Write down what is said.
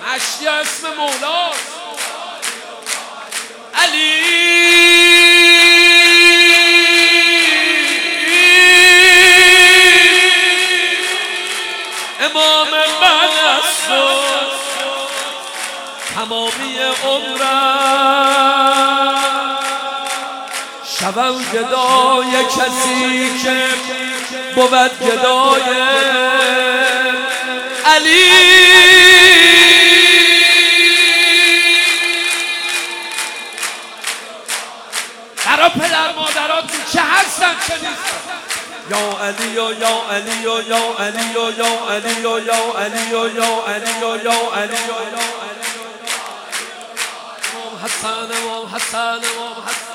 هشتی اسم مولاست. علی امام من است و تمامی عمرم شوم گدای کسی که بود گدای علی. برا پدر مادراتون چه هستن چه نیستن؟ یا علی یا علی یا علی یا علی یا علی یا علی یا علی امام حسن امام حسن امام حسن